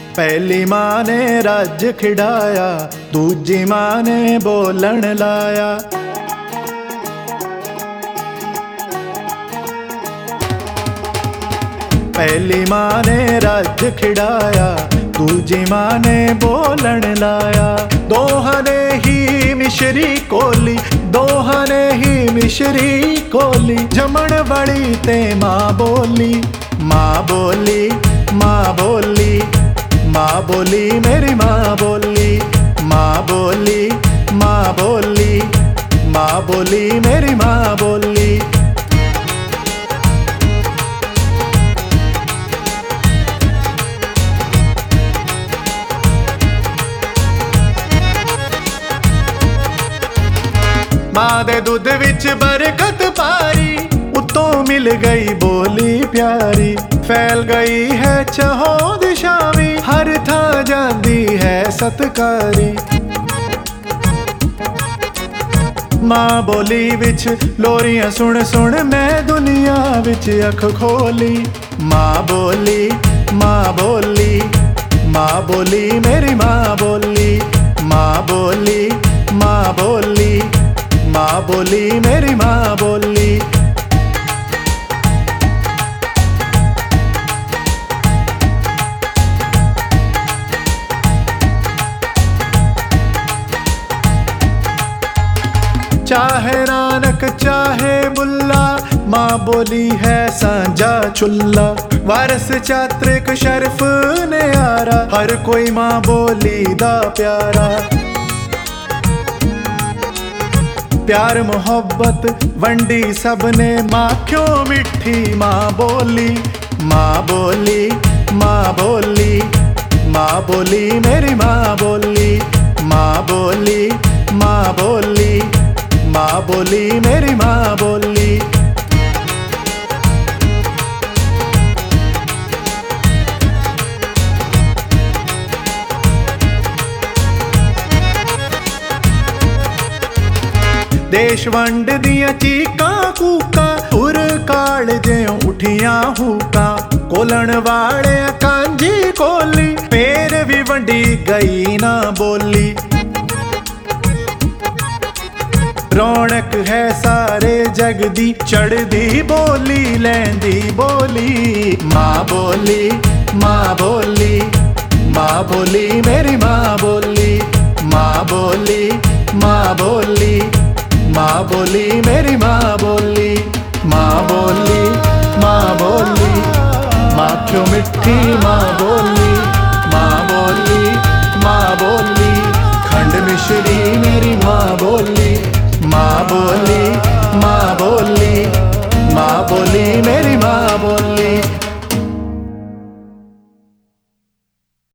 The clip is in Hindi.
पहली माँ ने राज्य खिड़ाया, दूजी माँ ने बोलन लाया। पहली माँ ने राज्य खिड़ाया, दूजी माँ ने बोलन लाया। दोहा ने ही मिश्री कोली, दोहा ने ही मिश्री कोली। जमण बड़ी ते माँ बोली, माँ बोली, माँ बोली, माँ बोली मेरी माँ बोली, माँ बोली, माँ बोली, माँ बोली मेरी माँ बोली। माँ दे दुध विच बरकत पारी, उत्तों मिल गई बोली प्यारी। फैल गई है चहों दिशावी, हर थां जांदी है सतकारी। माँ बोली विच लोरियां सुन सुन मैं दुनिया विच अख खोली। माँ बोली, माँ बोली, माँ बोली मेरी माँ बोली, माँ बोली, माँ बोली, माँ बोली मेरी माँ बोली। चाहे नानक चाहे बुल्ला, माँ बोली है सांझा चुल्ला। वारस चात्रिक शर्फ ने आरा, हर कोई माँ बोली दा प्यारा। प्यार मोहब्बत वंडी सबने, माँ क्यों मिठी माँ बोली। माँ बोली, माँ बोली, माँ बोली मेरी माँ बोली, माँ बोली, माँ बोली, माँ बोली मेरी माँ बोली। देश वंड दियां चीकां कूकां, उर काल ज्यों उठियां हूकां। कोलन वाले कांजी कोली, फेर भी वंडी गई ना बोली। रौनक है सारे जग दी, चढ़दी बोली लैंदी बोली। माँ बोली, माँ बोली, माँ बोली मेरी माँ बोली, माँ बोली, माँ बोली, माँ बोली मेरी माँ बोली। माँ बोली, माँ बोली, माँ क्यों मिठी माँ बोली।